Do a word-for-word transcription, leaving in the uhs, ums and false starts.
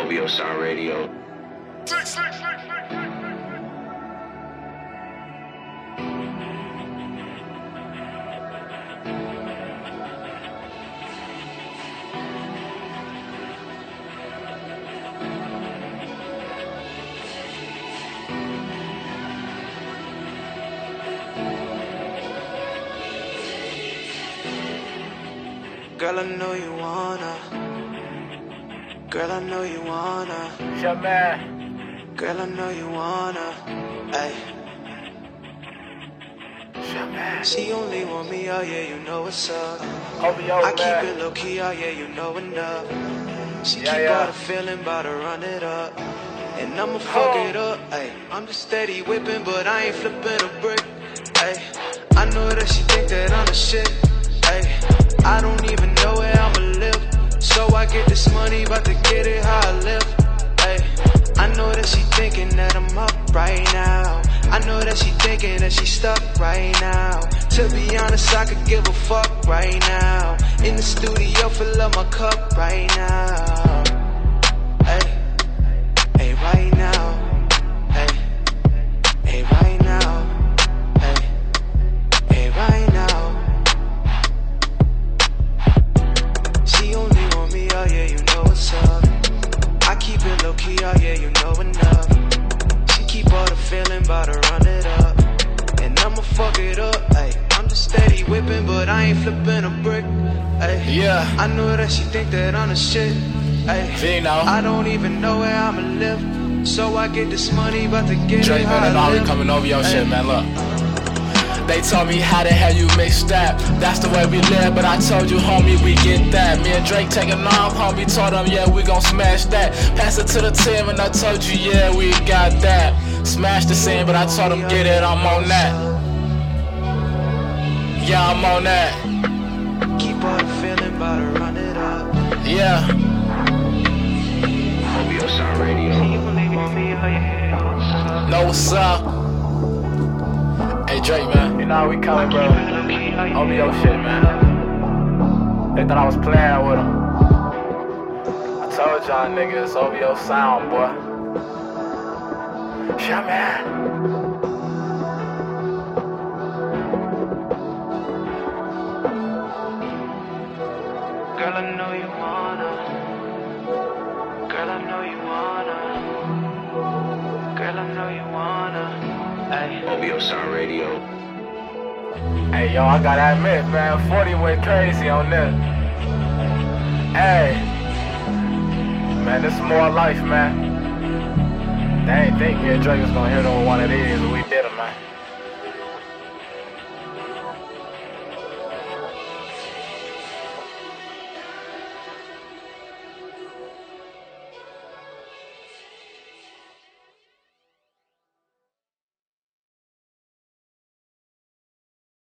O B O Sound Radio. Girl, I know you wanna. Girl, I know you wanna. Your man. Girl, I know you wanna. Ay. Your man. She only want me, oh yeah, you know what's up. O B O, I keep man. it low key, oh yeah, you know enough. She Yeah, keep yeah. all the feeling, bout to run it up. And I'ma fuck Oh. it up, ay. I'm just steady whipping, but I ain't flipping a brick, ay. I know that she think that I'm the shit, ay. I don't even know where I'ma live. So I get this money, bout to get it how I live, ay. I know that she thinking that I'm up right now. I know that she thinking that she stuck right now. To be honest, I could give a fuck right now. In the studio, fill up my cup right now. Hey, hey, right now. Hey, hey, right now. Hey, hey, right now. She only want me, oh yeah, you know what's up. I keep it low key, oh yeah, you know enough. She keep all the feeling, bout to run it up. And I'ma fuck it up, ayy. I'm just steady whipping, but I ain't flipping a brick, ayy. Yeah. I know that she think that I'm the shit, ayy. Vino. I don't even know where I'ma live. So I get this money, bout to get Drake, it man, how and I all we live. coming over your Ayy. shit, man. Look. They told me how the hell you mix that. That's the way we live, but I told you, homie, we get that. Me and Drake taking off, homie, told them, yeah, we gon' smash that. Pass it to the team, and I told you, yeah, we got that. Smash the scene, but I told them, get it, I'm on that. Yeah, I'm on that. Keep all the feeling, bout to run it up. Yeah. O B O Sound Radio. Know what's up? Hey, Drake, man. You know how we coming, bro. O B O shit, man. They thought I was playing with them. I told y'all niggas, O B O sound, boy. Yeah, man. Girl, I know you wanna. Girl, I know you wanna. Girl, I know you wanna. Ay. O B O Sound Radio. Hey, yo, I gotta admit, man, forty went crazy on this. Hey. Man, this is more life, man. They ain't think me and Drake was gonna hit on one of these, but we did it, man.